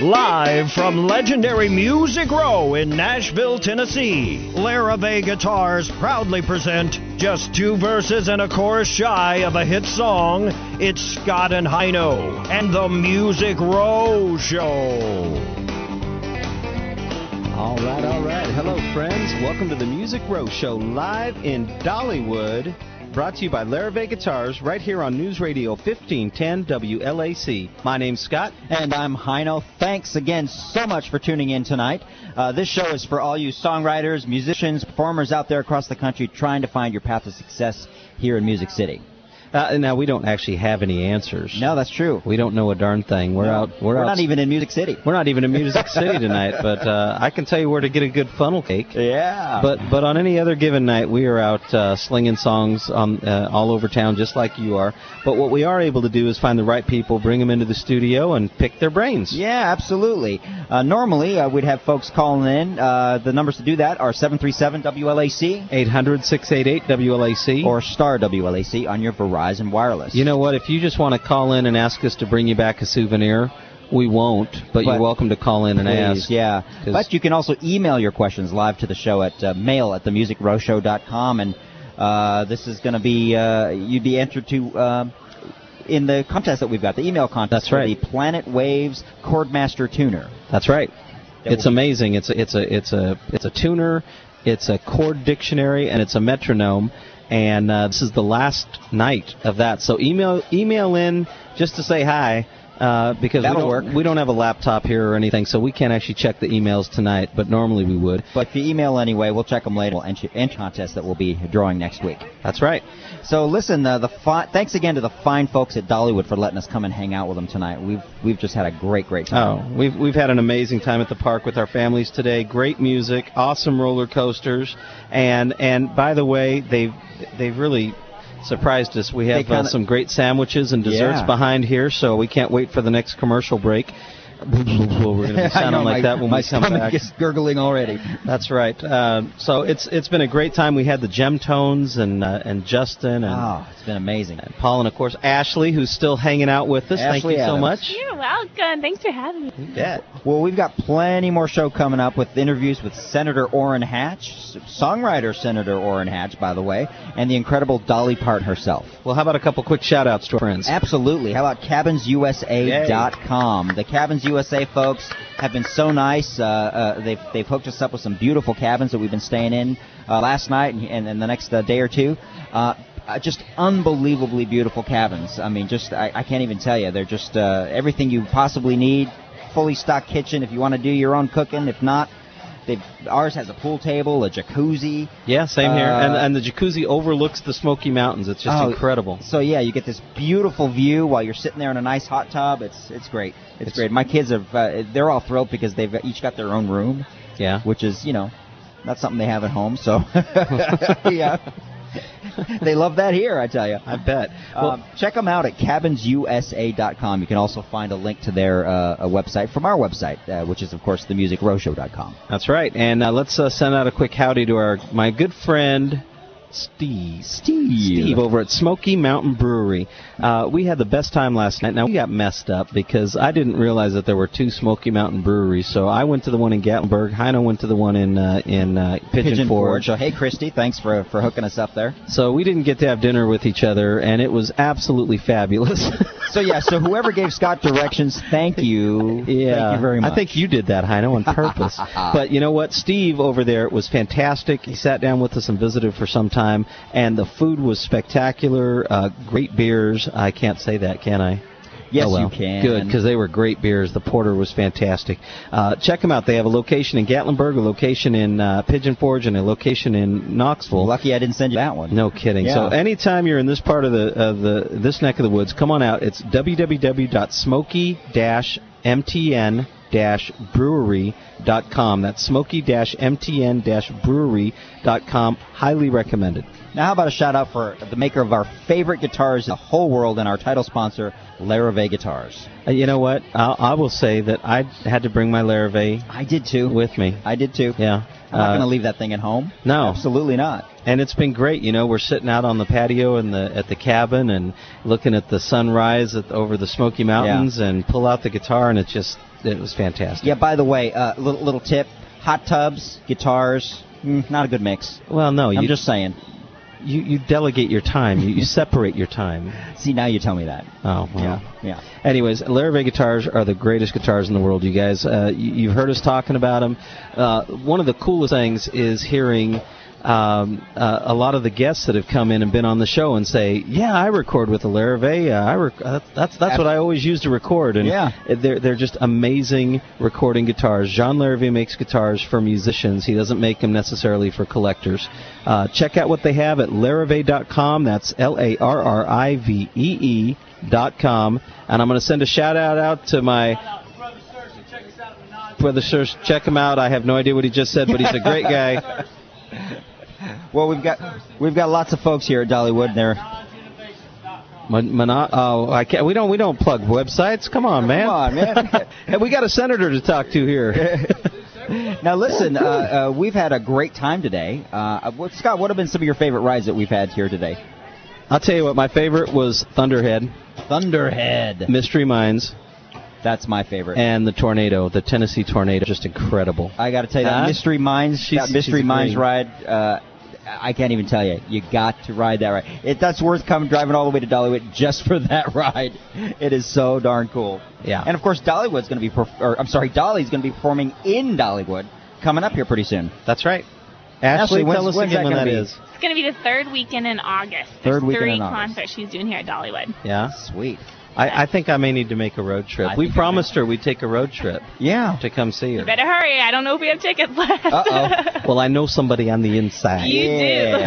Live from legendary Music Row in Nashville, Tennessee, Larrivee Guitars proudly present just 2 verses and a chorus shy of a hit song. It's Scott and Hino and the Music Row Show. All right. Hello, friends. Welcome to the Music Row Show, live in Dollywood. Brought to you by Larrivee Guitars, right here on News Radio 1510 WLAC. My name's Scott. And I'm Hino. Thanks again so much for tuning in tonight. This show is for all you songwriters, musicians, performers out there across the country trying to find your path to success here in Music City. Now, we don't actually have any answers. No, that's true. We don't know a darn thing. We're not even in Music City. We're not even in Music City tonight, but I can tell you where to get a good funnel cake. Yeah. But on any other given night, we are out slinging songs on all over town, just like you are. But what we are able to do is find the right people, bring them into the studio, and pick their brains. Yeah, absolutely. Normally, we'd have folks calling in. The numbers to do that are 737-WLAC, 800-688-WLAC, or star WLAC on your Verizon Wireless. You know what? If you just want to call in and ask us to bring you back a souvenir, we won't, but you're welcome to call in and ask. Yeah. But you can also email your questions live to the show at mail@themusicrowshow.com, and this is going to be, you'd be entered to in the contest that we've got, the email contest. That's right. For the Planet Waves Chordmaster Tuner. That's right. It's amazing. It's a tuner, it's a chord dictionary, and it's a metronome. And this is the last night of that. So email in just to say hi, because we don't have a laptop here or anything, so we can't actually check the emails tonight, but normally we would. But if you email anyway, we'll check them later. We'll enter contest that we'll be drawing next week. That's right. So listen, thanks again to the fine folks at Dollywood for letting us come and hang out with them tonight. We've just had a great time. Oh, we've had an amazing time at the park with our families today. Great music, awesome roller coasters, and by the way, they've really surprised us. We have some great sandwiches and desserts behind here, so we can't wait for the next commercial break. We're going to be sounding like that when we come back. My stomach is gurgling already. That's right. So it's been a great time. We had the Gemtones and Justin. And it's been amazing. And Paul and, of course, Ashley, who's still hanging out with us. Ashley Thank you so Adams. much. You're welcome. Thanks for having me. You bet. Well, we've got plenty more show coming up with interviews with Senator Orrin Hatch, songwriter Senator Orrin Hatch, by the way, and the incredible Dolly Parton herself. Well, how about a couple quick shout-outs to our friends? Absolutely. How about CabinsUSA.com? The Cabins USA folks have been so nice. They've hooked us up with some beautiful cabins that we've been staying in last night and the next day or two. Just unbelievably beautiful cabins. I mean, I can't even tell you. They're just everything you possibly need. Fully stocked kitchen if you want to do your own cooking. If not, ours has a pool table, a jacuzzi. Yeah, same here. And the jacuzzi overlooks the Smoky Mountains. It's just incredible. So, yeah, you get this beautiful view while you're sitting there in a nice hot tub. It's great. It's great. My kids they're all thrilled because they've each got their own room. Yeah. Which is, not something they have at home. So, yeah. They love that here, I tell you. I bet. Well, check them out at CabinsUSA.com. You can also find a link to their website from our website, which is, of course, themusicrowshow.com. That's right. And let's send out a quick howdy to my good friend Steve over at Smoky Mountain Brewery. We had the best time last night. Now, we got messed up because I didn't realize that there were 2 Smoky Mountain breweries. So I went to the one in Gatlinburg. Heino went to the one in Pigeon Forge. So, hey, Christy, thanks for hooking us up there. So we didn't get to have dinner with each other, and it was absolutely fabulous. So whoever gave Scott directions, thank you. Yeah, thank you very much. I think you did that, Heino, on purpose. But you know what? Steve over there was fantastic. He sat down with us and visited for some time, and the food was spectacular. Great beers. I can't say that, can I? Yes, you can. Good, because they were great beers. The porter was fantastic. Check them out. They have a location in Gatlinburg, a location in Pigeon Forge, and a location in Knoxville. Lucky I didn't send you that one. No kidding. Yeah. So anytime you're in this part of this neck of the woods, come on out. It's www.smoky-mtn-brewery.com. That's smoky-mtn-brewery.com. Highly recommended. Now, how about a shout-out for the maker of our favorite guitars in the whole world and our title sponsor, Larrivee Guitars. You know what? I will say that I had to bring my Larrivee. I did, too. With me. I did, too. Yeah. I'm not going to leave that thing at home. No. Absolutely not. And it's been great. You know, we're sitting out on the patio at the cabin and looking at the sunrise over the Smoky Mountains and pull out the guitar, and it was fantastic. Yeah, by the way, little tip, hot tubs, guitars, not a good mix. Well, no. I'm just saying. You delegate your time. You separate your time. See, now you tell me that. Oh, well. Yeah. Anyways, Larrivee guitars are the greatest guitars in the world, you guys. You've heard us talking about them. One of the coolest things is hearing a lot of the guests that have come in and been on the show and say, yeah, I record with a Larrivee. That's what I always use to record. And they're just amazing recording guitars. Jean Larrivee makes guitars for musicians. He doesn't make them necessarily for collectors. Check out what they have at Larrivee.com. That's LARRIVEE.com. And I'm going to send a shout-out out to my Brother Search. Check him out. I have no idea what he just said, but he's a great guy. Well, we've got lots of folks here at Dollywood. They're I can't. We don't plug websites. Come on, man. Come on, man. Hey, we got a senator to talk to here. Now, listen. We've had a great time today. Scott, what have been some of your favorite rides that we've had here today? I'll tell you what. My favorite was Thunderhead. Mystery Mines. That's my favorite. And the Tornado, the Tennessee Tornado, just incredible. I got to tell you, that Mystery Mines ride, I can't even tell you. You got to ride that ride. That's worth driving all the way to Dollywood just for that ride. It is so darn cool. Yeah. And of course, Dolly's going to be performing in Dollywood coming up here pretty soon. That's right. Ashley, tell us again when that is. It's going to be the third weekend in August. There's 3 concerts she's doing here at Dollywood. Yeah. Sweet. I think I may need to make a road trip. We promised her we'd take a road trip. Yeah. To come see her. You better hurry. I don't know if we have tickets left. Uh-oh. Well, I know somebody on the inside. You do.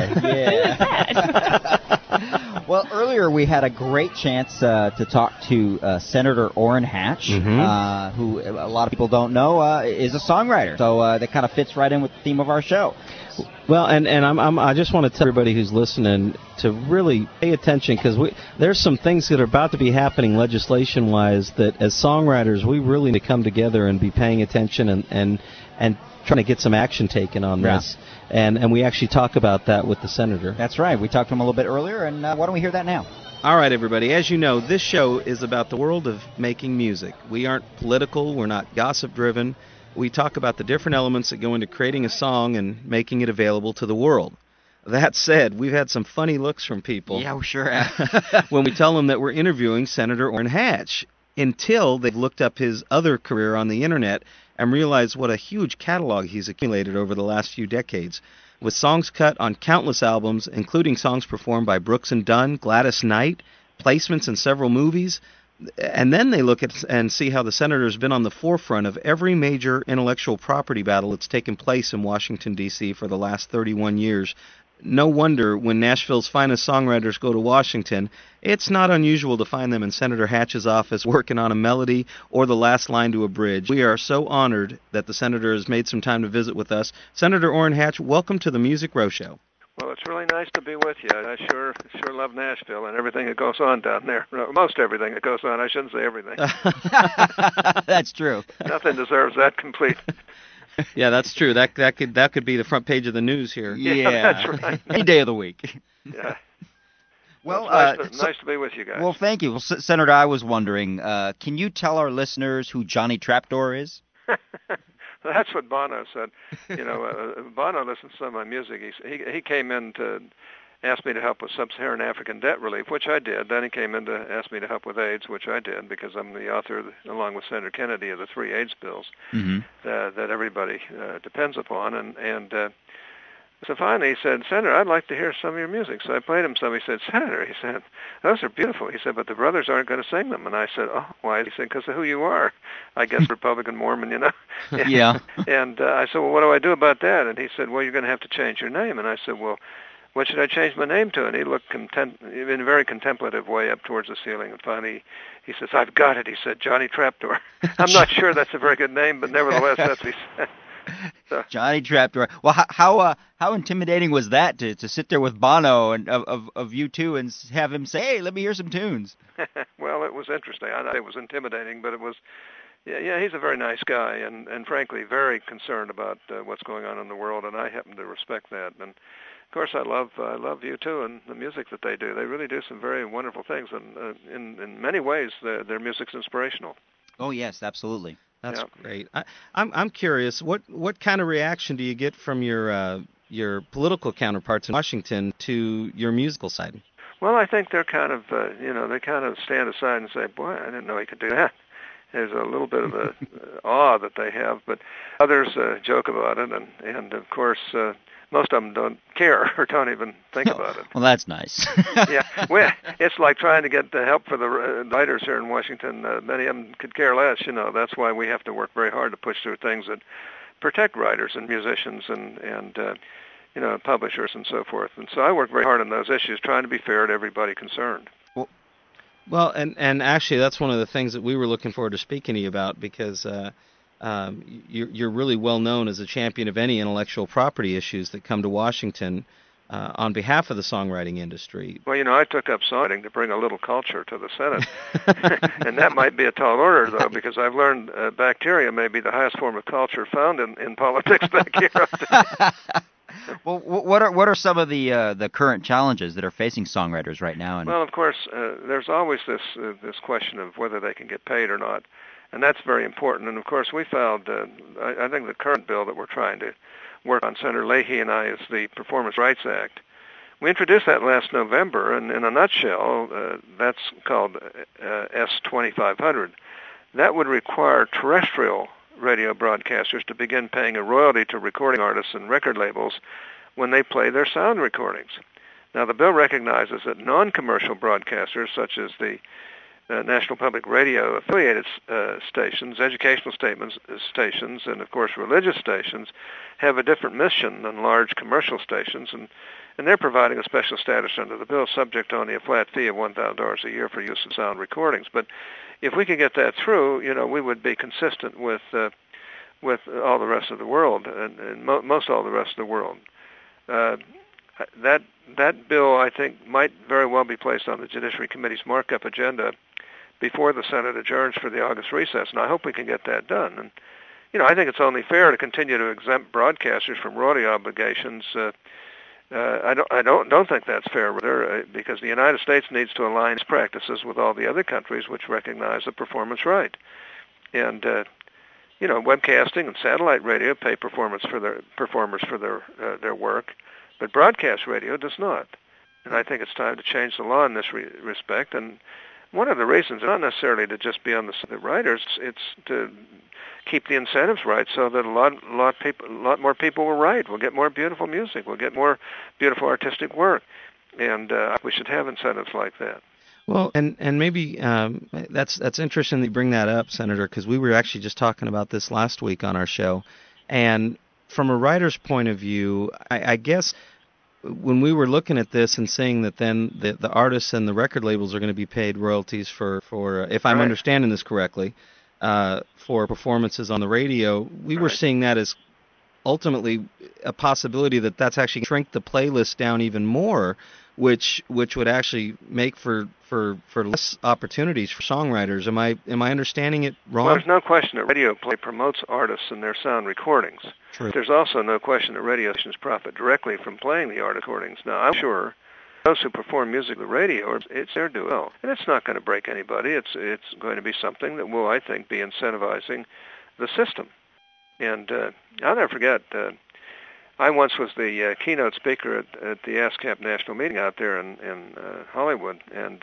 Yeah. Well, earlier we had a great chance to talk to Senator Orrin Hatch, who a lot of people don't know is a songwriter. So that kind of fits right in with the theme of our show. Well, and I just want to tell everybody who's listening to really pay attention, because there's some things that are about to be happening legislation-wise that, as songwriters, we really need to come together and be paying attention and trying to get some action taken on this. And we actually talk about that with the senator. That's right. We talked to him a little bit earlier, and why don't we hear that now? All right, everybody. As you know, this show is about the world of making music. We aren't political. We're not gossip-driven. We talk about the different elements that go into creating a song and making it available to the world. That said, we've had some funny looks from people. Yeah, we sure have. When we tell them that we're interviewing Senator Orrin Hatch, until they've looked up his other career on the Internet and realized what a huge catalog he's accumulated over the last few decades, with songs cut on countless albums, including songs performed by Brooks and Dunn, Gladys Knight, placements in several movies. And then they look at and see how the senator's been on the forefront of every major intellectual property battle that's taken place in Washington, D.C. for the last 31 years. No wonder when Nashville's finest songwriters go to Washington, it's not unusual to find them in Senator Hatch's office working on a melody or the last line to a bridge. We are so honored that the senator has made some time to visit with us. Senator Orrin Hatch, welcome to the Music Row Show. Well, it's really nice to be with you. I sure love Nashville and everything that goes on down there. Most everything that goes on. I shouldn't say everything. That's true. Nothing deserves that complete. Yeah, that's true. That could be the front page of the news here. Yeah, that's right. Any day of the week. Yeah. Well, nice to be with you guys. Well, thank you. Well, Senator, I was wondering, can you tell our listeners who Johnny Trapdoor is? That's what Bono said. Bono listens to some of my music. He came in to ask me to help with sub-Saharan African debt relief, which I did. Then he came in to ask me to help with AIDS, which I did, because I'm the author, along with Senator Kennedy, of the 3 AIDS bills that everybody depends upon. And so finally he said, Senator, I'd like to hear some of your music. So I played him some. He said, Senator, he said, those are beautiful. He said, but the brothers aren't going to sing them. And I said, oh, why? He said, because of who you are. I guess Republican Mormon, you know. Yeah. And I said, well, what do I do about that? And he said, well, you're going to have to change your name. And I said, well, what should I change my name to? And he looked in a very contemplative way up towards the ceiling. And finally he says, I've got it. He said, Johnny Trapdoor. I'm not sure that's a very good name, but nevertheless, that's what he said. Johnny Trapdoor. Well, how intimidating was that to sit there with Bono and of U2 and have him say, "Hey, let me hear some tunes"? Well, it was interesting. It was intimidating, but it was. Yeah, he's a very nice guy, and frankly, very concerned about what's going on in the world, and I happen to respect that. And of course, I love U2 and the music that they do. They really do some very wonderful things, and in many ways, their music's inspirational. Oh yes, absolutely. That's great. I'm curious, what kind of reaction do you get from your political counterparts in Washington to your musical side? Well, I think they're kind of they kind of stand aside and say, "Boy, I didn't know he could do that." There's a little bit of a awe that they have, but others joke about it, and of course most of them don't care or don't even think about it. Well, that's nice. Yeah, well, it's like trying to get the help for the writers here in Washington. Many of them could care less. That's why we have to work very hard to push through things that protect writers and musicians and publishers and so forth. And so I work very hard on those issues, trying to be fair to everybody concerned. Well, and actually, that's one of the things that we were looking forward to speaking to you about, because you're really well known as a champion of any intellectual property issues that come to Washington on behalf of the songwriting industry. Well, I took up songwriting to bring a little culture to the Senate, and that might be a tall order, though, because I've learned bacteria may be the highest form of culture found in politics back here. Well, what are some of the current challenges that are facing songwriters right now? Well, of course, there's always this question of whether they can get paid or not, and that's very important. And of course, we found I think the current bill that we're trying to work on, Senator Leahy and I, is the Performance Rights Act. We introduced that last November, and in a nutshell, that's called S-2500. That would require terrestrial radio broadcasters to begin paying a royalty to recording artists and record labels when they play their sound recordings. Now, the bill recognizes that non-commercial broadcasters, such as the National Public Radio affiliated stations, educational stations, and of course religious stations, have a different mission than large commercial stations, and they're providing a special status under the bill, subject to only a flat fee of $1,000 a year for use of sound recordings. But if we could get that through, we would be consistent with all the rest of the world, and most all the rest of the world. That bill, I think, might very well be placed on the Judiciary Committee's markup agenda before the Senate adjourns for the August recess, and I hope we can get that done. And I think it's only fair to continue to exempt broadcasters from royalty obligations. I don't think that's fair, because the United States needs to align its practices with all the other countries which recognize the performance right. And webcasting and satellite radio pay performers for their work, but broadcast radio does not. And I think it's time to change the law in this respect. And one of the reasons is not necessarily to just be on the writers; it's to keep the incentives right, so that a lot more people will write. We'll get more beautiful music. We'll get more beautiful artistic work, and we should have incentives like that. Well, and maybe that's interesting that you bring that up, Senator, because we were actually just talking about this last week on our show. And from a writer's point of view, I guess when we were looking at this and saying that then the artists and the record labels are going to be paid royalties for if I'm understanding this correctly, for performances on the radio, we were seeing that as ultimately a possibility that's actually going to shrink the playlist down even more, which would actually make for less opportunities for songwriters. Am I understanding it wrong? Well, there's no question that radio play promotes artists and their sound recordings. True. There's also no question that radio stations profit directly from playing the artist recordings. Now, I'm sure those who perform music on the radio, it's their duo, and it's not going to break anybody. It's going to be something that will, I think, be incentivizing the system. And I'll never forget, I once was the keynote speaker at the ASCAP national meeting out there in Hollywood, and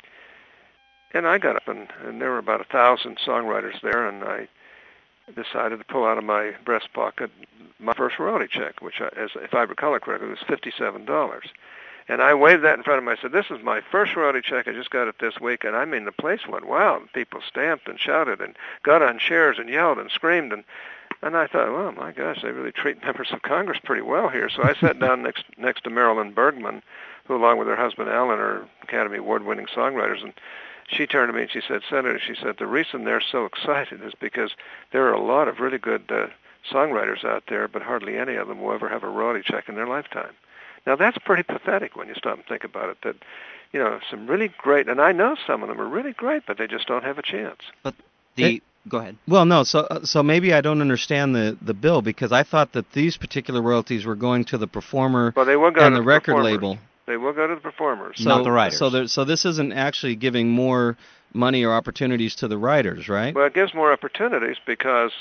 I got up, and there were about 1,000 songwriters there, and I decided to pull out of my breast pocket my first royalty check, which, if I recall it correctly, was $57. And I waved that in front of them. I said, "This is my first royalty check. I just got it this week." And I mean, the place went wild. People stamped and shouted and got on chairs and yelled and screamed. And I thought, well, my gosh, they really treat members of Congress pretty well here. So I sat down next to Marilyn Bergman, who, along with her husband Alan, are Academy Award-winning songwriters. And she turned to me and she said, "Senator," she said, "the reason they're so excited is because there are a lot of really good songwriters out there, but hardly any of them will ever have a royalty check in their lifetime. Now, that's pretty pathetic when you stop and think about it, that, some really great, and I know some of them are really great, but they just don't have a chance. But go ahead. Well, no, so maybe I don't understand the bill, because I thought that these particular royalties were going to the performer Well, they will go and to the record label. They will go to the performers. Not the writers. So this isn't actually giving more money or opportunities to the writers, right? Well, it gives more opportunities because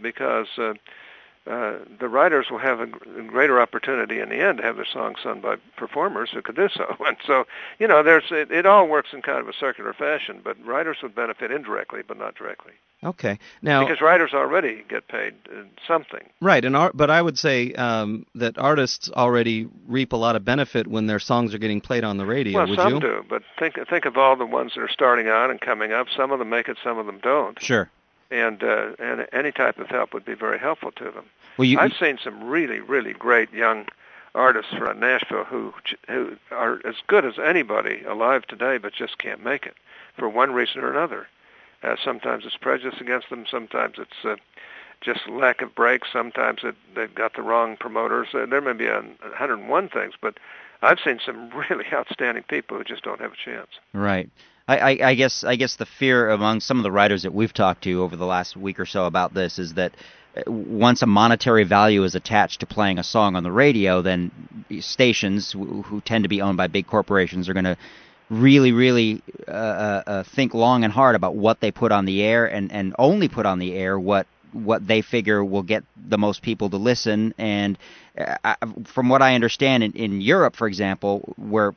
the writers will have a greater opportunity in the end to have their songs sung by performers who could do so. And so, it all works in kind of a circular fashion, but writers would benefit indirectly, but not directly. Okay. Now, because writers already get paid something. Right, but I would say that artists already reap a lot of benefit when their songs are getting played on the radio. Well, would some you? do, but think of all the ones that are starting out and coming up. Some of them make it, some of them don't. Sure. And any type of help would be very helpful to them. Well, I've seen some really, really great young artists from Nashville who are as good as anybody alive today, but just can't make it for one reason or another. Sometimes it's prejudice against them. Sometimes it's just lack of breaks. Sometimes they've got the wrong promoters. There may be 101 things, but I've seen some really outstanding people who just don't have a chance. Right. I guess the fear among some of the writers that we've talked to over the last week or so about this is that once a monetary value is attached to playing a song on the radio, then stations who tend to be owned by big corporations are going to really think long and hard about what they put on the air, and only put on the air what they figure will get the most people to listen. And from what I understand, in Europe, for example, where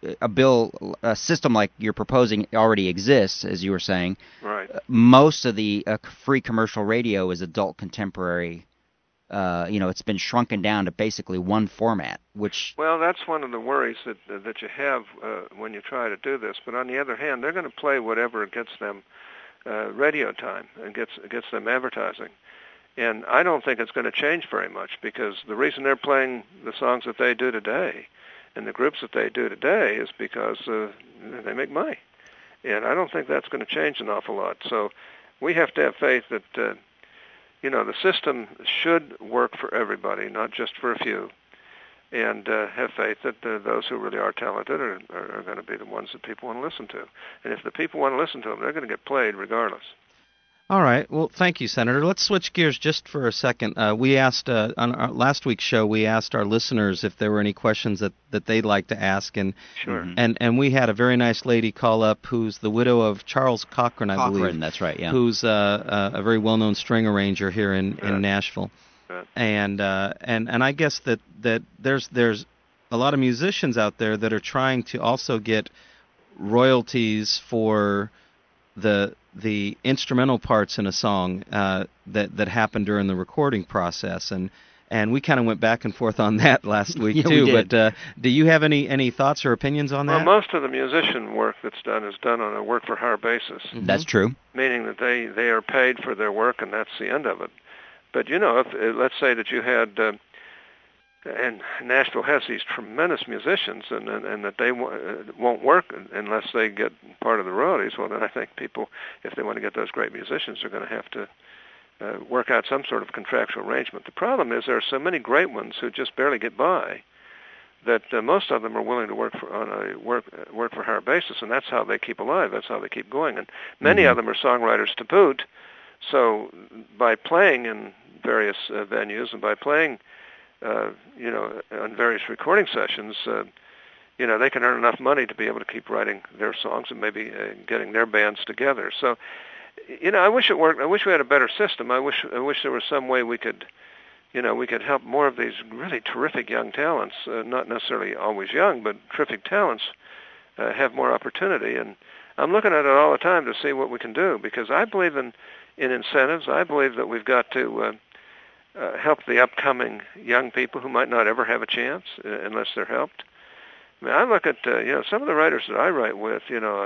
a system like you're proposing already exists, as you were saying, right. Most of the free commercial radio is adult contemporary. It's been shrunken down to basically one format, which... Well, that's one of the worries that you have when you try to do this. But on the other hand, they're going to play whatever gets them radio time and gets them advertising. And I don't think it's going to change very much, because the reason they're playing the songs that they do today and the groups that they do today is because they make money. And I don't think that's going to change an awful lot. So we have to have faith that the system should work for everybody, not just for a few, and have faith that those who really are talented are going to be the ones that people want to listen to. And if the people want to listen to them, they're going to get played regardless. All right. Well, thank you, Senator. Let's switch gears just for a second. We asked on our last week's show, we asked our listeners if there were any questions that they'd like to ask, and sure. And we had a very nice lady call up who's the widow of Charles Cochran, I believe. That's right. Yeah. Who's a very well-known string arranger here in Nashville, and I guess that there's a lot of musicians out there that are trying to also get royalties for the instrumental parts in a song that happened during the recording process, and we kind of went back and forth on that last week too. We did. But do you have any thoughts or opinions on that? Well, most of the musician work that's done is done on a work for hire basis. Mm-hmm. That's true. Meaning that they are paid for their work, and that's the end of it. But if let's say that you had and Nashville has these tremendous musicians, and that they won't work unless they get part of the royalties. Well, then I think people, if they want to get those great musicians, are going to have to work out some sort of contractual arrangement. The problem is there are so many great ones who just barely get by that most of them are willing to work on a work for hire basis, and that's how they keep alive. That's how they keep going. And many of them are songwriters to boot. So by playing in various venues and by playing on various recording sessions, they can earn enough money to be able to keep writing their songs and maybe getting their bands together. So, I wish it worked. I wish we had a better system. I wish there was some way we could help more of these really terrific young talents, not necessarily always young, but terrific talents, have more opportunity. And I'm looking at it all the time to see what we can do, because I believe in incentives. I believe that we've got to help the upcoming young people who might not ever have a chance unless they're helped. I mean, I look at some of the writers that I write with.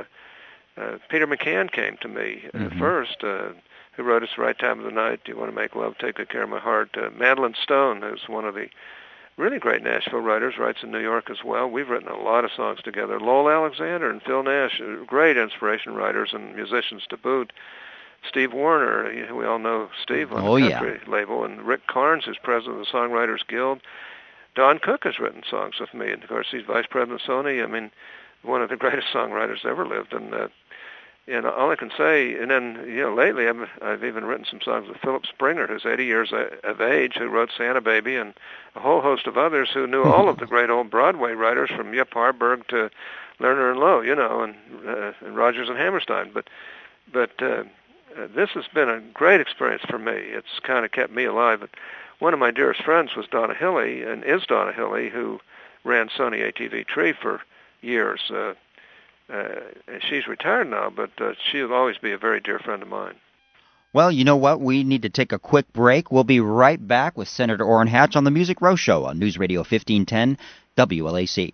Peter McCann came to me first, who wrote us "Right Time of the Night," "Do You Want to Make Love, Take Good Care of My Heart." Madeline Stone, who's one of the really great Nashville writers, writes in New York as well. We've written a lot of songs together. Lowell Alexander and Phil Nash, great inspiration writers and musicians to boot. Steve Warner, we all know Steve on the country label, and Rick Carnes, who's president of the Songwriters Guild. Don Cook has written songs with me, and of course he's vice president of Sony. I mean, one of the greatest songwriters ever lived, and all I can say, and then lately I've even written some songs with Philip Springer, who's 80 years of age, who wrote Santa Baby, and a whole host of others who knew all of the great old Broadway writers from Yip Harburg to Lerner and Lowe, and Rodgers and Hammerstein. But this has been a great experience for me. It's kind of kept me alive. One of my dearest friends was Donna Hilley, and is Donna Hilley, who ran Sony ATV Tree for years. She's retired now, but she'll always be a very dear friend of mine. Well, you know what? We need to take a quick break. We'll be right back with Senator Orrin Hatch on the Music Row Show on News Radio 1510 WLAC.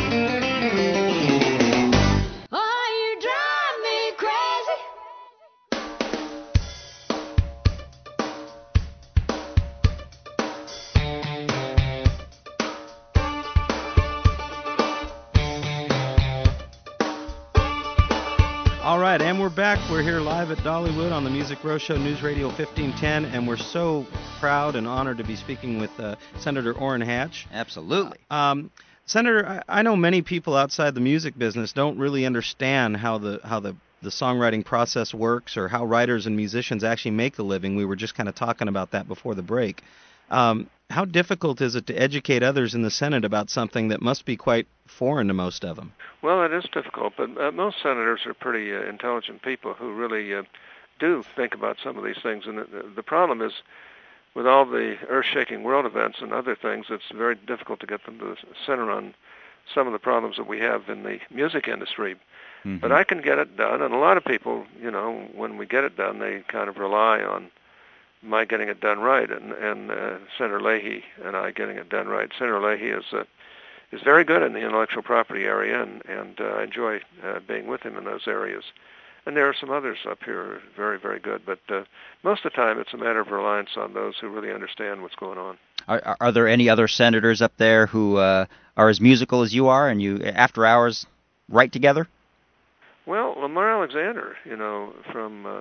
All right, and we're back. We're here live at Dollywood on the Music Row Show, News Radio 1510, and we're so proud and honored to be speaking with Senator Orrin Hatch. Absolutely. Senator, I know many people outside the music business don't really understand how the songwriting process works or how writers and musicians actually make a living. We were just kind of talking about that before the break. How difficult is it to educate others in the Senate about something that must be quite foreign to most of them? Well, it is difficult, but most senators are pretty intelligent people who really do think about some of these things. And the problem is, with all the earth-shaking world events and other things, it's very difficult to get them to center on some of the problems that we have in the music industry. Mm-hmm. But I can get it done, and a lot of people, when we get it done, they kind of rely on my getting it done right, and Senator Leahy and I getting it done right. Senator Leahy is very good in the intellectual property area, and I enjoy being with him in those areas. And there are some others up here who are very, very good. But most of the time, it's a matter of reliance on those who really understand what's going on. Are there any other senators up there who are as musical as you are, and you, after hours, write together? Well, Lamar Alexander, from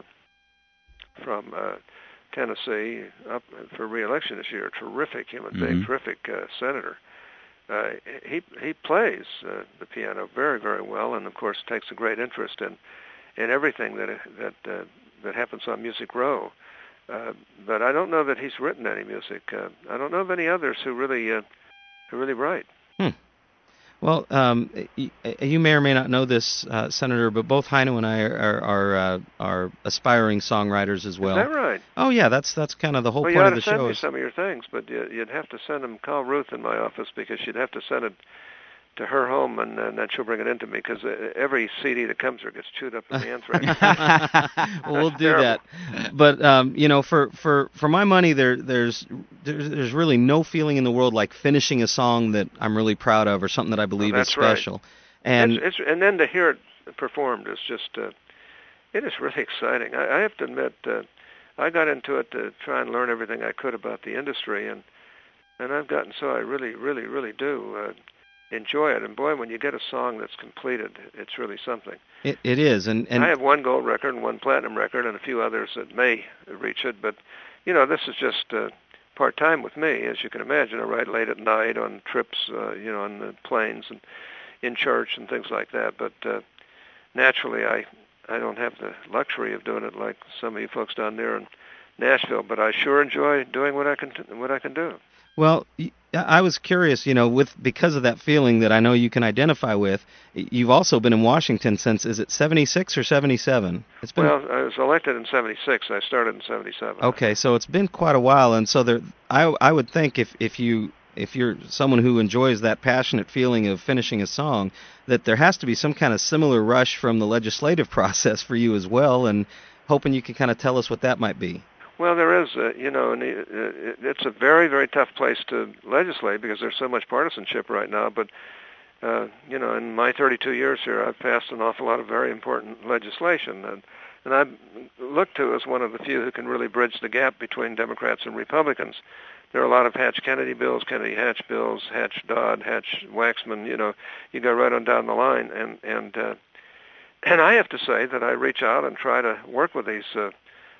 Tennessee, up for re-election this year, terrific human being, terrific senator. He plays the piano very, very well, and of course takes a great interest in everything that happens on Music Row. But I don't know that he's written any music. I don't know of any others who really write. Well, you may or may not know this, Senator, but both Heino and I are aspiring songwriters as well. Is that right? Oh, yeah, that's kind of the whole point of the show. You ought to send me some of your things, but you'd have to send them. Call Ruth in my office, because you'd have to send it to her home, and then she'll bring it into me, because every CD that comes here gets chewed up in the anthrax. Well, we'll do that. But for my money, there's really no feeling in the world like finishing a song that I'm really proud of, or something that I believe is special. Right. And then to hear it performed is just it is really exciting. I have to admit, I got into it to try and learn everything I could about the industry, and I've gotten so I really, really, really do enjoy it. And boy, when you get a song that's completed, it's really something. It is. And I have one gold record and one platinum record and a few others that may reach it. But, this is just part-time with me, as you can imagine. I write late at night on trips, on the planes and in church and things like that. But naturally, I don't have the luxury of doing it like some of you folks down there in Nashville. But I sure enjoy doing what I can do. Well, I was curious, because of that feeling that I know you can identify with, you've also been in Washington since, is it 76 or 77? Well, I was elected in 76. I started in 77. Okay, so it's been quite a while, and so I would think if you're someone who enjoys that passionate feeling of finishing a song, that there has to be some kind of similar rush from the legislative process for you as well, and hoping you could kind of tell us what that might be. Well, there is, and it's a very, very tough place to legislate because there's so much partisanship right now. But, in my 32 years here, I've passed an awful lot of very important legislation. And I'm looked to as one of the few who can really bridge the gap between Democrats and Republicans. There are a lot of Hatch-Kennedy bills, Kennedy-Hatch bills, Hatch-Dodd, Hatch-Waxman, you go right on down the line. And I have to say that I reach out and try to work with these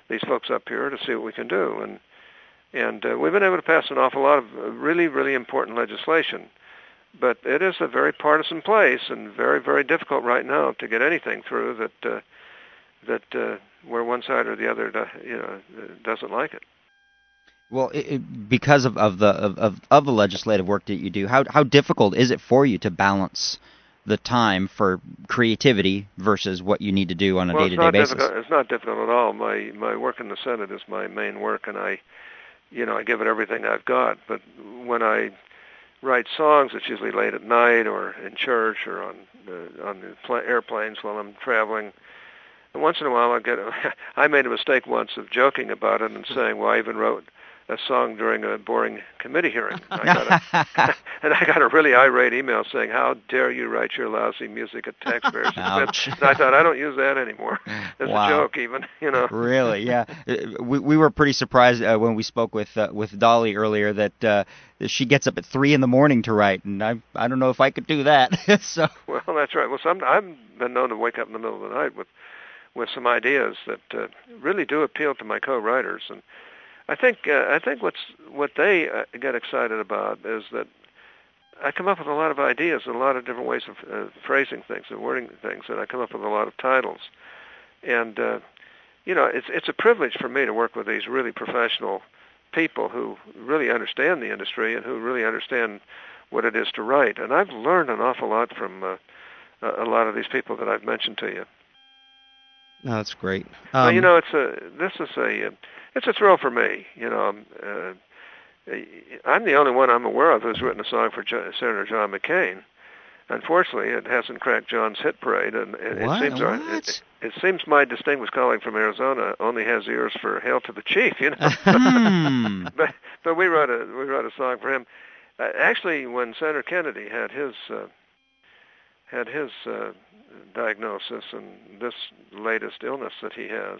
these folks up here to see what we can do. And we've been able to pass an awful lot of really, really important legislation. But it is a very partisan place and very, very difficult right now to get anything through that where one side or the other doesn't like it. Well, because of the legislative work that you do, how difficult is it for you to balance the time for creativity versus what you need to do on a day-to-day basis? It's not difficult at all. My work in the Senate is my main work, and I give it everything I've got. But when I write songs, it's usually late at night or in church or on the airplanes while I'm traveling. And once in a while I made a mistake once of joking about it and saying, well, I even wrote a song during a boring committee hearing. And I got a really irate email saying, how dare you write your lousy music at taxpayers' expense? And I thought, I don't use that anymore. As a joke even, Really, yeah. We were pretty surprised when we spoke with Dolly earlier that she gets up at 3 a.m. to write, and I don't know if I could do that. So. Well, that's right. Well, I've been known to wake up in the middle of the night with some ideas that really do appeal to my co-writers. And I think what they get excited about is that I come up with a lot of ideas and a lot of different ways of phrasing things and wording things, and I come up with a lot of titles. And it's a privilege for me to work with these really professional people who really understand the industry and who really understand what it is to write. And I've learned an awful lot from a lot of these people that I've mentioned to you. No, that's great. Well, it's a thrill for me. I'm the only one I'm aware of who's written a song for Senator John McCain. Unfortunately, it hasn't cracked John's hit parade, and it seems my distinguished colleague from Arizona only has ears for "Hail to the Chief," But we wrote a song for him. Actually, when Senator Kennedy had his diagnosis and this latest illness that he has,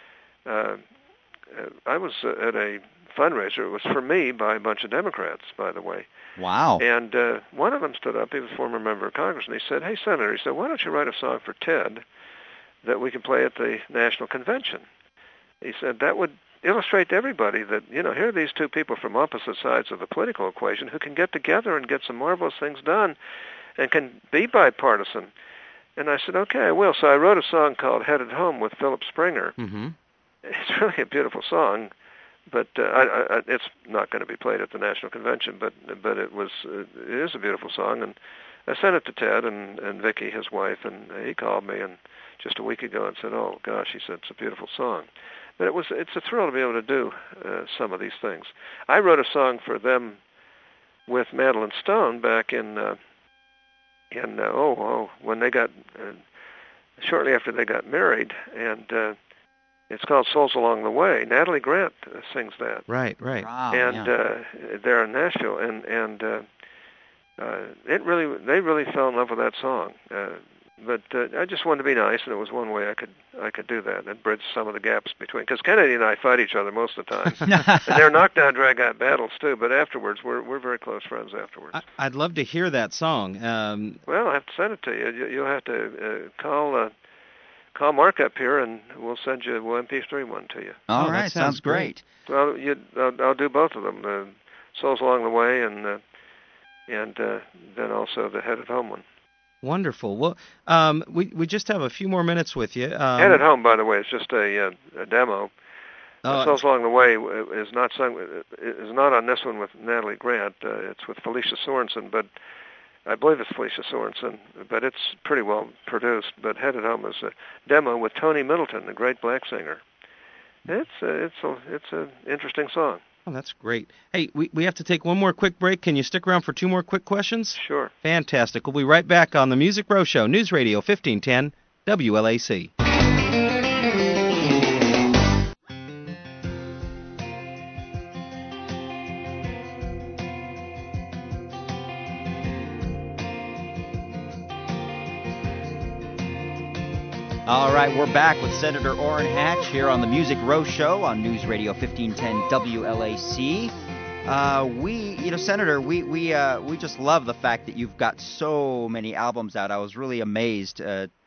I was at a fundraiser. It was for me by a bunch of Democrats, by the way. Wow. And one of them stood up. He was a former member of Congress, and he said, "Hey, Senator," he said, "why don't you write a song for Ted that we can play at the National Convention?" He said, "That would illustrate to everybody that, here are these two people from opposite sides of the political equation who can get together and get some marvelous things done and can be bipartisan." And I said, "Okay, I will." So I wrote a song called "Headed Home" with Philip Springer. Mm-hmm. It's really a beautiful song, but it's not going to be played at the National Convention. But it is a beautiful song, and I sent it to Ted and Vicki, his wife, and he called me and just a week ago and said, "Oh gosh," he said, "it's a beautiful song." But it's a thrill to be able to do some of these things. I wrote a song for them with Madeline Stone back in when they got shortly after they got married, and it's called "Souls Along the Way." Natalie Grant sings that. Right. Wow, and they're in Nashville, and they really fell in love with that song. But I just wanted to be nice, and it was one way I could do that and bridge some of the gaps between. Because Kennedy and I fight each other most of the time, and they're knockdown, drag-out battles too. But afterwards, we're very close friends afterwards. I'd love to hear that song. Well, I have to send it to you. You'll have to call Mark up here, and we'll send you MP3 one to you. All right, sounds great. Well, I'll do both of them: "Souls Along the Way" and then also the "Headed Home" one. Wonderful. Well, we just have a few more minutes with you. "Headed Home," by the way, is just a demo. "Souls Along the Way" is not sung. Is not on this one with Natalie Grant. It's with Felicia Sorensen, but I believe it's Felicia Sorensen. But it's pretty well produced. But "Headed Home" is a demo with Tony Middleton, the great black singer. It's an interesting song. Oh, that's great. Hey, we have to take one more quick break. Can you stick around for two more quick questions? Sure. Fantastic. We'll be right back on the Music Row Show, News Radio 1510, WLAC. All right, we're back with Senator Orrin Hatch here on the Music Row Show on News Radio 1510 WLAC. Senator, we just love the fact that you've got so many albums out. I was really amazed to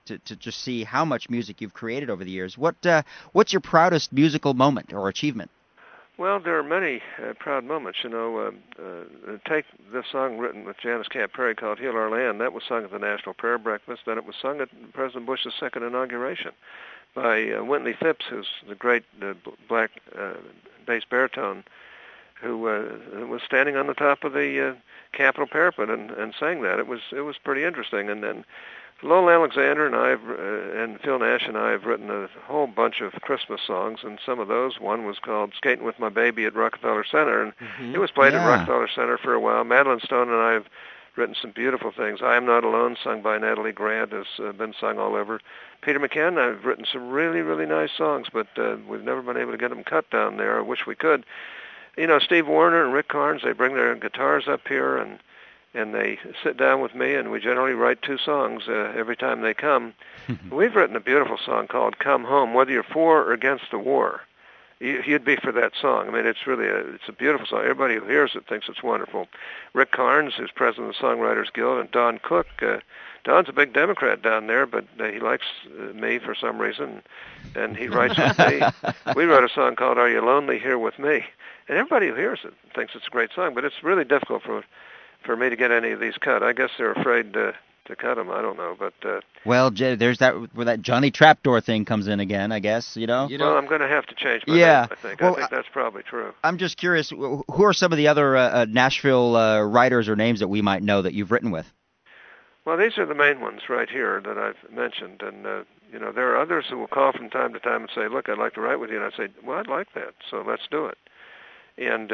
to just see how much music you've created over the years. What's your proudest musical moment or achievement? Well, there are many proud moments. Take this song written with Janice Camp Perry called "Heal Our Land." That was sung at the National Prayer Breakfast. Then it was sung at President Bush's second inauguration by Wintley Phipps, who's the great black bass baritone who was standing on the top of the Capitol parapet and sang that. It was pretty interesting. And then Lowell Alexander and Phil Nash and I have written a whole bunch of Christmas songs, and some of those, one was called "Skating with My Baby" at Rockefeller Center, and it was played at Rockefeller Center for a while. Madeline Stone and I have written some beautiful things. "I Am Not Alone," sung by Natalie Grant, has been sung all over. Peter McCann and I have written some really, really nice songs, but we've never been able to get them cut down there. I wish we could. Steve Wariner and Rick Carnes, they bring their guitars up here, and they sit down with me, and we generally write 2 songs every time they come. We've written a beautiful song called "Come Home." Whether you're for or against the war, you'd be for that song. I mean, it's really it's a beautiful song. Everybody who hears it thinks it's wonderful. Rick Carnes, who's president of the Songwriters Guild, and Don Cook. Don's a big Democrat down there, but he likes me for some reason, and he writes with me. We wrote a song called "Are You Lonely Here With Me?" And everybody who hears it thinks it's a great song, but it's really difficult for me to get any of these cut. I guess they're afraid to cut them. I don't know, but well, there's where that Johnny Trapdoor thing comes in again. I guess Well, I'm going to have to change my name, I think. I think that's probably true. I'm just curious. Who are some of the other Nashville writers or names that we might know that you've written with? Well, these are the main ones right here that I've mentioned, and there are others who will call from time to time and say, "Look, I'd like to write with you," and I say, "Well, I'd like that, so let's do it." And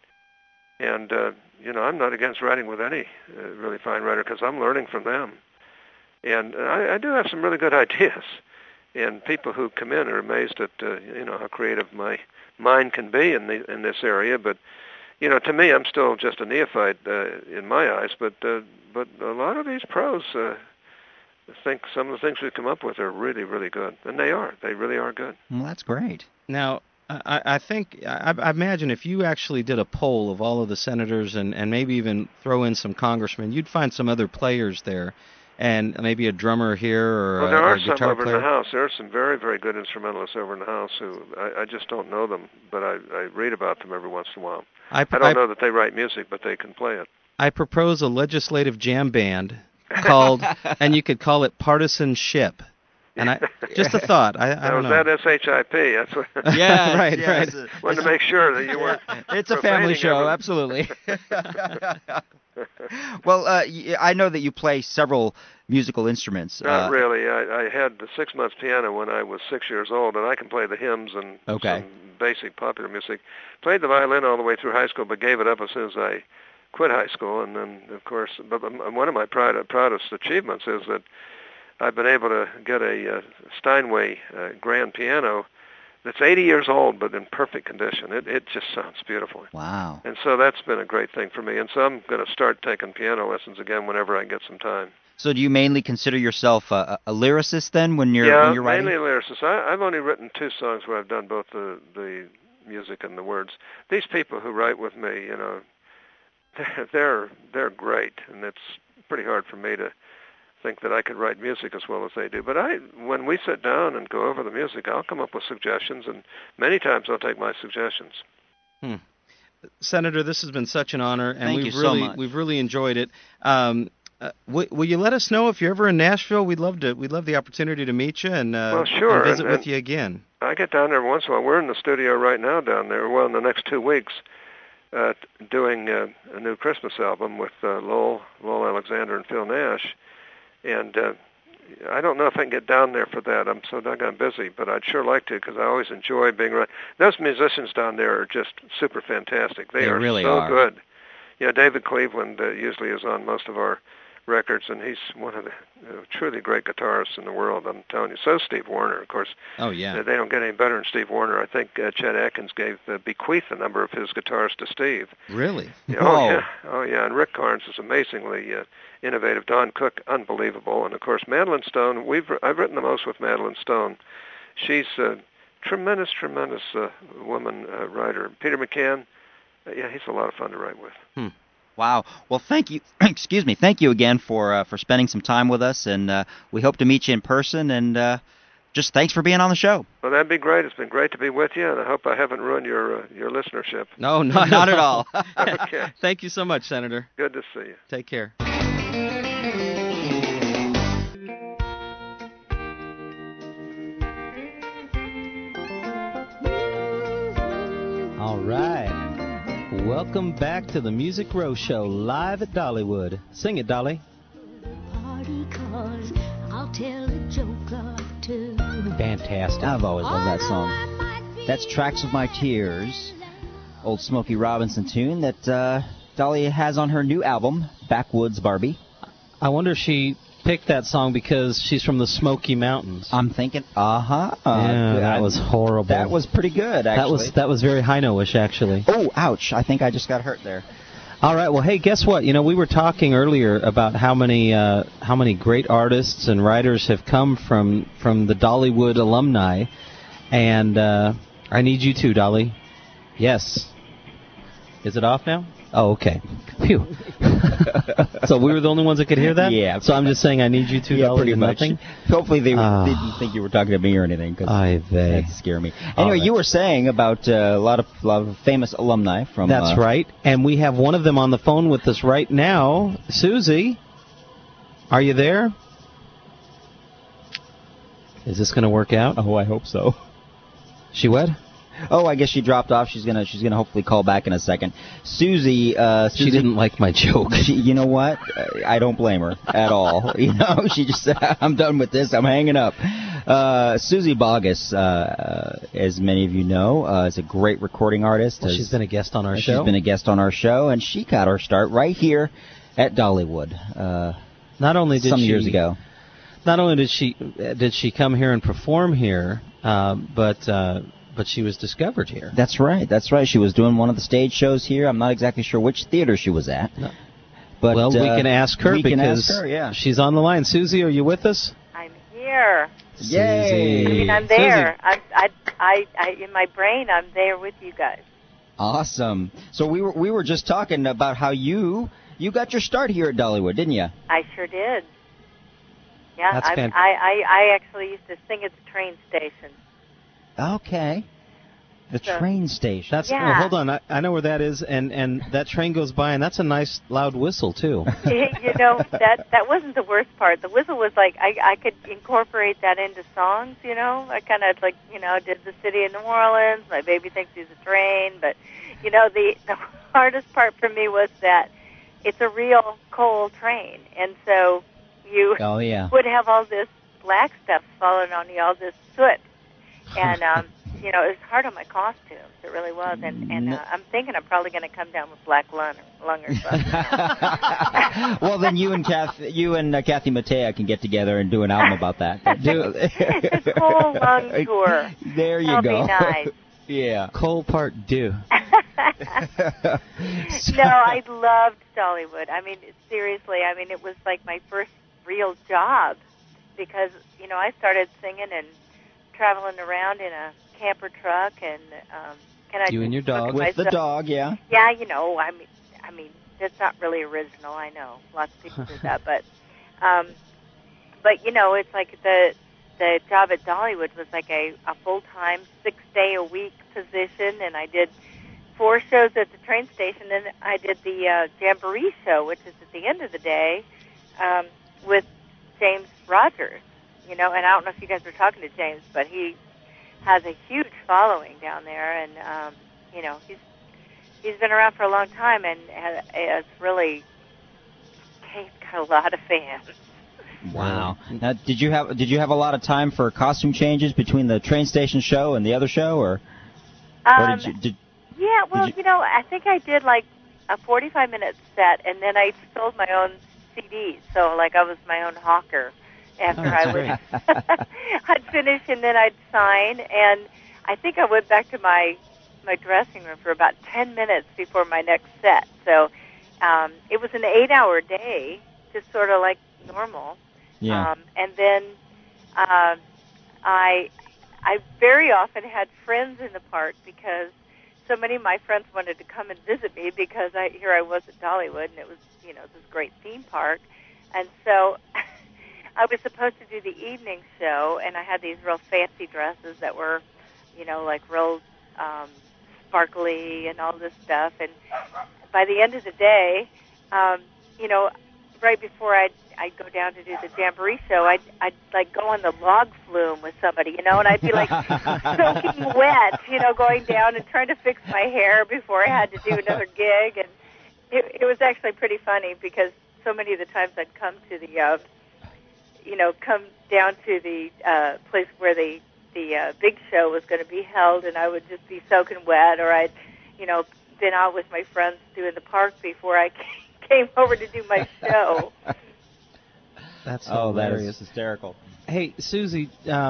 I'm not against writing with any really fine writer because I'm learning from them. And I do have some really good ideas. And people who come in are amazed at, how creative my mind can be in this area. But, to me, I'm still just a neophyte in my eyes. But a lot of these pros think some of the things we've come up with are really, really good. And they are. They really are good. Well, that's great. Now, I imagine if you actually did a poll of all of the senators and maybe even throw in some congressmen, you'd find some other players there, and maybe a drummer here or there are a guitar some over player. in the House. There are some very, very good instrumentalists over in the House who I just don't know them, but I read about them every once in a while. I don't know that they write music, but they can play it. I propose a legislative jam band called, and you could call it Partisanship. And just a thought. I don't know. That SHIP? That's what. Yeah, right. Wanted to make sure that you weren't. It's a family show, absolutely. Well, I know that you play several musical instruments. Not really. I had the 6-month piano when I was 6 years old, and I can play the hymns and some basic popular music. Played the violin all the way through high school, but gave it up as soon as I quit high school. And then, of course, but one of my proudest achievements is that I've been able to get a Steinway grand piano that's 80 years old but in perfect condition. It just sounds beautiful. Wow. And so that's been a great thing for me. And so I'm going to start taking piano lessons again whenever I get some time. So do you mainly consider yourself a lyricist then when you're writing? Yeah, mainly a lyricist. I've only written 2 songs where I've done both the music and the words. These people who write with me, they're great, and it's pretty hard for me to think that I could write music as well as they do. But when we sit down and go over the music, I'll come up with suggestions, and many times I'll take my suggestions. Senator, this has been such an honor, and Thank you so much. We've really enjoyed it. Will you let us know if you're ever in Nashville? We'd love the opportunity to meet you and, well, sure. and visit with you again. I get down there every once in a while. We're in the studio right now down there. Well, in the next 2 weeks, doing a new Christmas album with Lowell Alexander and Phil Nash. And I don't know if I can get down there for that. I'm so doggone busy, but I'd sure like to because I always enjoy being around. Those musicians down there are just super fantastic. They are really so good. David Cleveland usually is on most of our records, and he's one of the truly great guitarists in the world, I'm telling you. So Steve Wariner, of course. Oh, yeah. They don't get any better than Steve Wariner. I think Chet Atkins bequeathed a number of his guitars to Steve. Really? Yeah, oh, yeah. And Rick Carnes is amazingly innovative. Don Cook, unbelievable. And, of course, Madeline Stone. I've written the most with Madeline Stone. She's a tremendous woman writer. Peter McCann, he's a lot of fun to write with. Wow. Well, thank you. Excuse me. Thank you again for spending some time with us, and we hope to meet you in person. And just thanks for being on the show. Well, that'd be great. It's been great to be with you, and I hope I haven't ruined your listenership. No, not at all. Okay. Thank you so much, Senator. Good to see you. Take care. All right. Welcome back to the Music Row Show, live at Dollywood. Sing it, Dolly. Party 'cause I'll tell a joke or two. Fantastic. I've always loved that song. That's Tracks of My Tears, old Smokey Robinson tune that Dolly has on her new album, Backwoods Barbie. I wonder if she picked that song because she's from the Smoky Mountains. I'm thinking, yeah, that was horrible. That was pretty good, actually. That was very high-no-ish, actually. Oh, ouch. I think I just got hurt there. All right. Well, hey, guess what? You know, we were talking earlier about how many great artists and writers have come from the Dollywood alumni, and I need you too, Dolly. Yes. Is it off now? Oh, okay. Phew. So we were the only ones that could hear that? Yeah. So I'm just saying I need you too, Dolly, pretty and much. nothing? Hopefully they didn't think you were talking to me or anything, because that'd scare me. Anyway, you were saying about a lot of famous alumni from... That's right. And we have one of them on the phone with us right now. Susie, are you there? Is this going to work out? Oh, I hope so. She what? Oh, I guess she dropped off. She's gonna hopefully call back in a second. Susie, she didn't like my joke. You know what? I don't blame her at all. You know, she just said, "I'm done with this. I'm hanging up." Susie Boggess, as many of you know, is a great recording artist. Well, she's been a guest on our show. She's been a guest on our show, and she got her start right here at Dollywood. Not only did some years ago. Not only did she come here and perform here, but she was discovered here. That's right. She was doing one of the stage shows here. I'm not exactly sure which theater she was at. No. But well, we can ask her because she's on the line. Susie, are you with us? I'm here. Susie. Yay! I mean, I'm there. Susie. I in my brain, I'm there with you guys. Awesome. So we were just talking about how you got your start here at Dollywood, didn't you? I sure did. Yeah, That's I actually used to sing at the train station. Okay. The train station. That's well, hold on. I know where that is, and that train goes by, and that's a nice loud whistle too. You know, that wasn't the worst part. The whistle was like I could incorporate that into songs. You know, I kind of like did the city of New Orleans. My baby thinks he's a train, but the hardest part for me was that it's a real coal train, and so you would have all this black stuff falling on you, all this soot. And, it was hard on my costumes. It really was. And I'm thinking I'm probably going to come down with black lung or something. Well, then you and Kathy Mattea can get together and do an album about that. It's a coal lung tour. There you That'll go. Be nice. Yeah. Coal Part 2. No, I loved Dollywood. I mean, seriously, it was like my first real job because, I started singing and traveling around in a camper truck, and you and your dog with the dog, yeah. Yeah, I mean, that's not really original. I know lots of people do that, but it's like the job at Dollywood was like a full-time 6-day-a-week position, and I did 4 shows at the train station, and I did the Jamboree show, which is at the end of the day, with James Rogers. And I don't know if you guys were talking to James, but he has a huge following down there, and he's been around for a long time, and has really got a lot of fans. Wow! Now, did you have a lot of time for costume changes between the train station show and the other show, or did you? Yeah, well, I think I did like a 45-minute set, and then I sold my own CDs, so like I was my own hawker. After I'd finish and then I'd sign, and I think I went back to my dressing room for about 10 minutes before my next set. So it was an 8-hour day, just sort of like normal. Yeah. And then I very often had friends in the park because so many of my friends wanted to come and visit me because here I was at Dollywood, and it was, you know, this great theme park. And so I was supposed to do the evening show, and I had these real fancy dresses that were, you know, like real sparkly and all this stuff. And by the end of the day, you know, right before I'd go down to do the Jamboree show, I'd like go on the log flume with somebody, you know, and I'd be like soaking wet, you know, going down and trying to fix my hair before I had to do another gig. And it was actually pretty funny because so many of the times I'd come to the, you know, come down to the place where the big show was going to be held, and I would just be soaking wet, or I'd, you know, been out with my friends doing the park before I came over to do my show. That's hilarious. That is hysterical. Hey, Susie,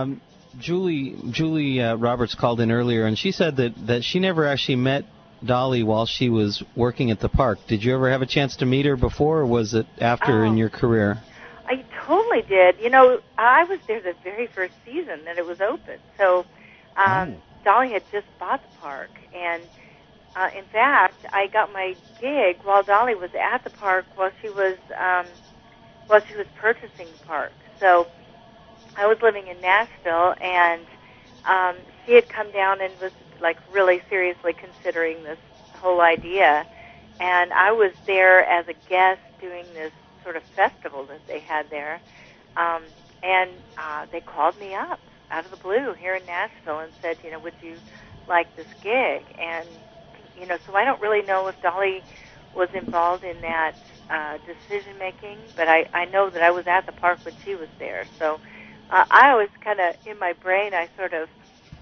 Julie Roberts called in earlier, and she said that she never actually met Dolly while she was working at the park. Did you ever have a chance to meet her before, or was it after in your career? I totally did. You know, I was there the very first season that it was open. So Dolly had just bought the park, and in fact, I got my gig while Dolly was at the park while she was purchasing the park. So I was living in Nashville, and she had come down and was like really seriously considering this whole idea. And I was there as a guest doing this sort of festival that they had there. And they called me up out of the blue here in Nashville and said, you know, would you like this gig? And, you know, so I don't really know if Dolly was involved in that decision-making, but I know that I was at the park when she was there. So I always kind of, in my brain, I sort of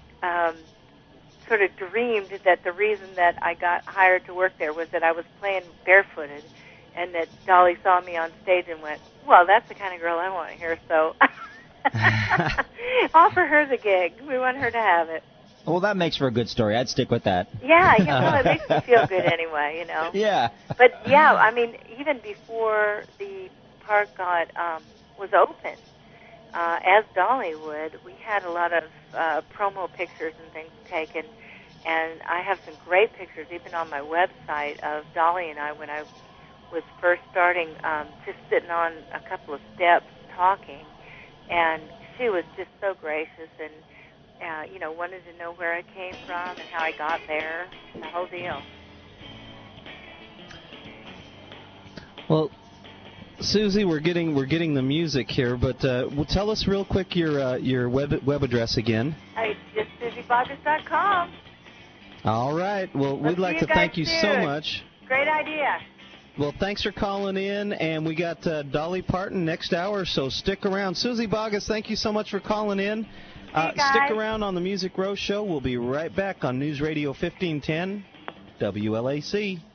dreamed that the reason that I got hired to work there was that I was playing barefooted, and that Dolly saw me on stage and went, well, that's the kind of girl I want to hear, so offer her the gig. We want her to have it. Well, that makes for a good story. I'd stick with that. Yeah, you know, it makes me feel good anyway, you know. Yeah. But, yeah, I mean, even before the park was open, as Dollywood, we had a lot of promo pictures and things taken, and I have some great pictures, even on my website, of Dolly and I when I was first starting, just sitting on a couple of steps talking, and she was just so gracious and, you know, wanted to know where I came from and how I got there, the whole deal. Well, Susie, we're getting the music here, but tell us real quick your web address again. It's just SusieBoggess.com. All right. Well, we'd like to thank you so much. Great idea. Well, thanks for calling in, and we got Dolly Parton next hour, so stick around. Susie Boggess, thank you so much for calling in. Stick around on the Music Row Show. We'll be right back on News Radio 1510, WLAC.